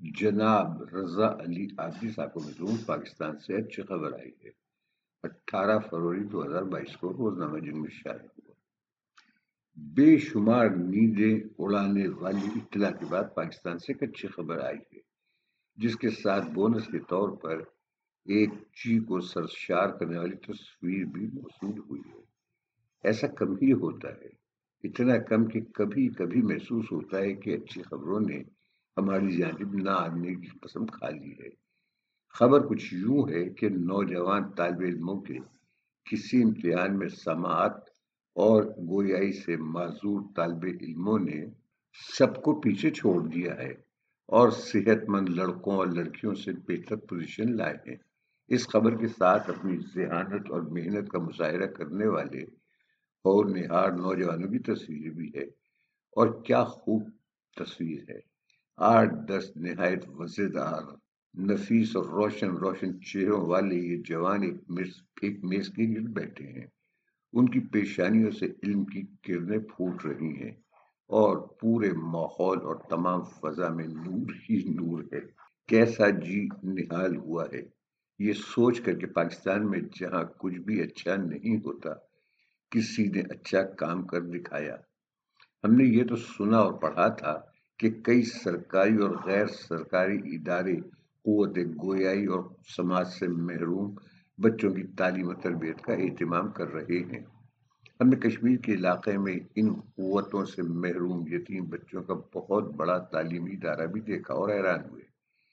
جناب رضا علی عابدی صاحب کو مظلوم پاکستان سے اچھی خبر آئی ہے۔ 18 فروری 2022 کو روزنامہ جنگ میں شائع ہوا۔ بے شمار نیندیں اڑانے والی اطلاع کے بعد پاکستان سے ایک اچھی خبر آئی ہے، جس کے ساتھ بونس کے طور پر ایک جی کو سرشار کرنے والی تصویر بھی موصول ہوئی ہے۔ ایسا کم ہی ہوتا ہے، اتنا کم کہ کبھی کبھی محسوس ہوتا ہے کہ اچھی خبروں نے ہماری جانب نہ آنے کی قسم کھا لی ہے۔ خبر کچھ یوں ہے کہ نوجوان طالب علموں کے کسی امتحان میں سماعت اور گویائی سے معذور طالب علموں نے سب کو پیچھے چھوڑ دیا ہے اور صحت مند لڑکوں اور لڑکیوں سے بہتر پوزیشن لائے ہیں۔ اس خبر کے ساتھ اپنی ذہانت اور محنت کا مظاہرہ کرنے والے اور نہار نوجوانوں کی تصویر بھی ہے، اور کیا خوب تصویر ہے۔ 8-10 نہایت مزیدار، نفیس اور روشن چہروں والے یہ جوان ایک میز کے گرد بیٹھے ہیں۔ ان کی پیشانیوں سے علم کی کرنیں پھوٹ رہی ہیں اور پورے ماحول اور تمام فضا میں نور ہی نور ہے۔ کیسا جی نہال ہوا ہے یہ سوچ کر کہ پاکستان میں جہاں کچھ بھی اچھا نہیں ہوتا، کسی نے اچھا کام کر دکھایا۔ ہم نے یہ تو سنا اور پڑھا تھا کہ کئی سرکاری اور غیر سرکاری ادارے قوت گویائی اور سماج سے محروم بچوں کی تعلیم و تربیت کا اہتمام کر رہے ہیں۔ ہم نے کشمیر کے علاقے میں ان قوتوں سے محروم یتیم بچوں کا بہت بڑا تعلیمی ادارہ بھی دیکھا اور حیران ہوئے،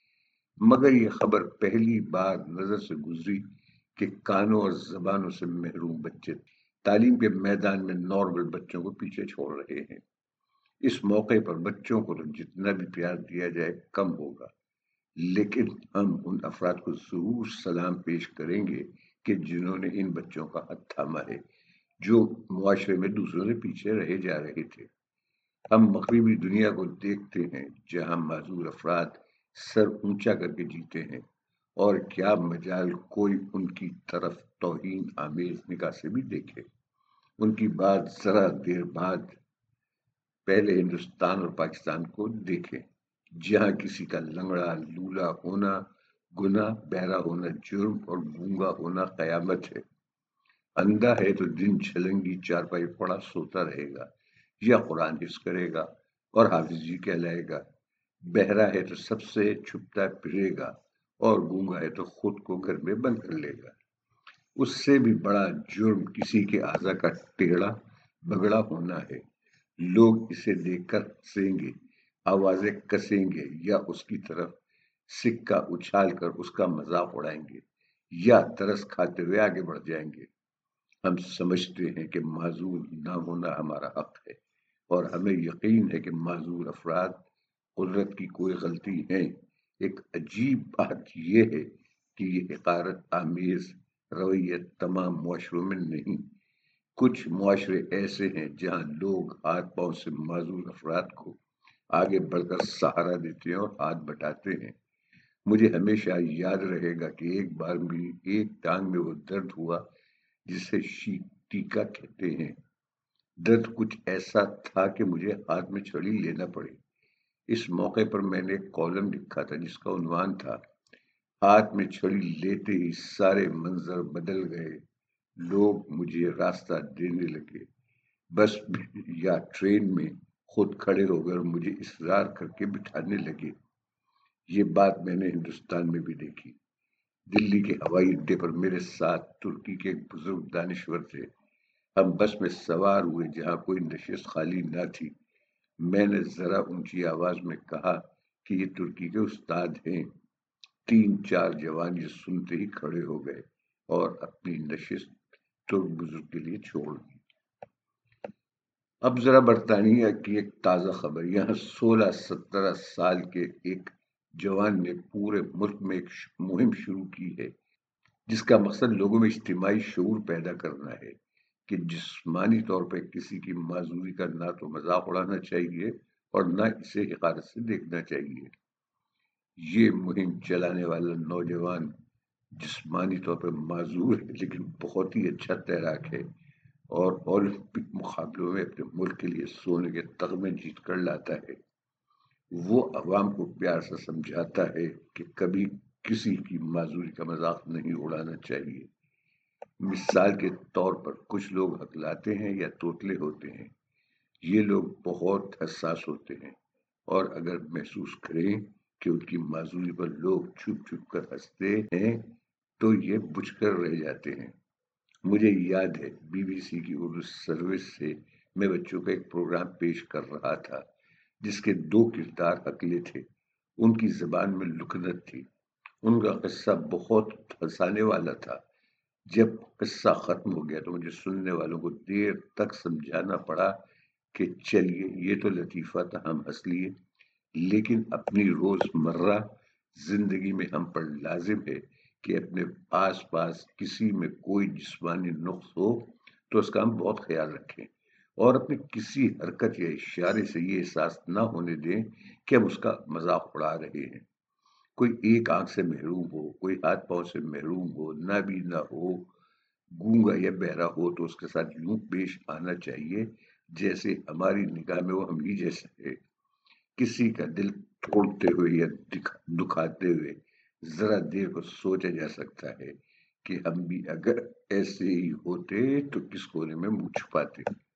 مگر یہ خبر پہلی بار نظر سے گزری کہ کانوں اور زبانوں سے محروم بچے تعلیم کے میدان میں نارمل بچوں کو پیچھے چھوڑ رہے ہیں۔ اس موقع پر بچوں کو تو جتنا بھی پیار دیا جائے کم ہوگا، لیکن ہم ان افراد کو ضرور سلام پیش کریں گے کہ جنہوں نے ان بچوں کا ہاتھ تھاما ہے، جو معاشرے میں دوسروں سے پیچھے رہے جا رہے تھے۔ ہم مغربی دنیا کو دیکھتے ہیں جہاں معذور افراد سر اونچا کر کے جیتے ہیں، اور کیا مجال کوئی ان کی طرف توہین آمیز نگاہ سے بھی دیکھے۔ ان کی بات ذرا دیر بعد پہلے ہندوستان اور پاکستان کو دیکھیں، جہاں کسی کا لنگڑا لولا ہونا گناہ، بہرا ہونا جرم اور گونگا ہونا قیامت ہے۔ اندھا ہے تو دن چھلنگی چارپائی پڑا سوتا رہے گا یا قرآن حفظ کرے گا اور حافظ جی کہلائے گا۔ بہرا ہے تو سب سے چھپتا پھرے گا اور گونگا ہے تو خود کو گھر میں بند کر لے گا۔ اس سے بھی بڑا جرم کسی کے اعضا کا ٹیڑھا بگڑا ہونا ہے۔ لوگ اسے دیکھ کر ہنسیں گے، آوازیں کسیں گے یا اس کی طرف سکہ اچھال کر اس کا مذاق اڑائیں گے یا ترس کھاتے ہوئے آگے بڑھ جائیں گے۔ ہم سمجھتے ہیں کہ معذور نہ ہونا ہمارا حق ہے، اور ہمیں یقین ہے کہ معذور افراد قدرت کی کوئی غلطی ہے۔ ایک عجیب بات یہ ہے کہ یہ حقارت آمیز رویہ تمام معاشروں میں نہیں۔ کچھ معاشرے ایسے ہیں جہاں لوگ ہاتھ پاؤں سے معذور افراد کو آگے بڑھ کر سہارا دیتے ہیں اور ہاتھ بٹاتے ہیں۔ مجھے ہمیشہ یاد رہے گا کہ ایک بار میری ایک ٹانگ میں وہ درد ہوا جسے ٹیکا کہتے ہیں۔ درد کچھ ایسا تھا کہ مجھے ہاتھ میں چھڑی لینا پڑی۔ اس موقع پر میں نے ایک کالم لکھا تھا جس کا عنوان تھا، ہاتھ میں چھڑی لیتے ہی سارے منظر بدل گئے، لوگ مجھے راستہ دینے لگے، بس یا ٹرین میں خود کھڑے ہو کر مجھے اصرار کر کے بٹھانے لگے۔ یہ بات میں نے ہندوستان میں بھی دیکھی۔ دلی کے ہوائی اڈے پر میرے ساتھ ترکی کے ایک بزرگ دانشور تھے۔ ہم بس میں سوار ہوئے جہاں کوئی نشست خالی نہ تھی۔ میں نے ذرا اونچی آواز میں کہا کہ یہ ترکی کے استاد ہیں۔ 3-4 جوان یہ سنتے ہی کھڑے ہو گئے اور اپنی نشست ترک بزرگ کے لیے چھوڑ دی۔ اب ذرا برطانیہ کی ایک تازہ خبر۔ یہاں 16-17 سال کے ایک جوان نے پورے ملک میں ایک مہم شروع کی ہے جس کا مقصد لوگوں میں اجتماعی شعور پیدا کرنا ہے کہ جسمانی طور پر کسی کی معذوری کا نہ تو مذاق اڑانا چاہیے اور نہ اسے حقارت سے دیکھنا چاہیے۔ یہ مہم چلانے والا نوجوان جسمانی طور پر معذور ہے لیکن بہت ہی اچھا تیراک ہے اور اولمپک مقابلوں میں اپنے ملک کے لیے سونے کے تمغے جیت کر لاتا ہے۔ وہ عوام کو پیار سے سمجھاتا ہے کہ کبھی کسی کی معذوری کا مذاق نہیں اڑانا چاہیے۔ مثال کے طور پر کچھ لوگ ہکلاتے ہیں یا توتلے ہوتے ہیں، یہ لوگ بہت حساس ہوتے ہیں، اور اگر محسوس کریں کہ ان کی معذوری پر لوگ چھپ چھپ کر ہنستے ہیں تو یہ بجھ کر رہ جاتے ہیں۔ مجھے یاد ہے BBC کی اردو سروس سے میں بچوں کا ایک پروگرام پیش کر رہا تھا جس کے 2 کردار ہکلے تھے۔ ان کی زبان میں لکنت تھی۔ ان کا قصہ بہت ہنسانے والا تھا۔ جب قصہ ختم ہو گیا تو مجھے سننے والوں کو دیر تک سمجھانا پڑا کہ چلیے یہ تو لطیفہ تھا، ہم ہنس لیے، لیکن اپنی روزمرہ زندگی میں ہم پر لازم ہے کہ اپنے آس پاس کسی میں کوئی جسمانی نقص ہو تو اس کا ہم بہت خیال رکھیں، اور اپنی کسی حرکت یا اشارے سے یہ احساس نہ ہونے دیں کہ ہم اس کا مذاق اڑا رہے ہیں۔ کوئی ایک آنکھ سے محروم ہو، کوئی ہاتھ پاؤں سے محروم ہو، نابینا ہو، گونگا یا بہرا ہو تو اس کے ساتھ یوں پیش آنا چاہیے جیسے ہماری نگاہ میں وہ ہم ہی جیسا ہے۔ کسی کا دل توڑتے ہوئے یا دکھاتے ہوئے ذرا دیر کو سوچا جا سکتا ہے کہ ہم بھی اگر ایسے ہی ہوتے تو کس کونے میں منہ چھپاتے۔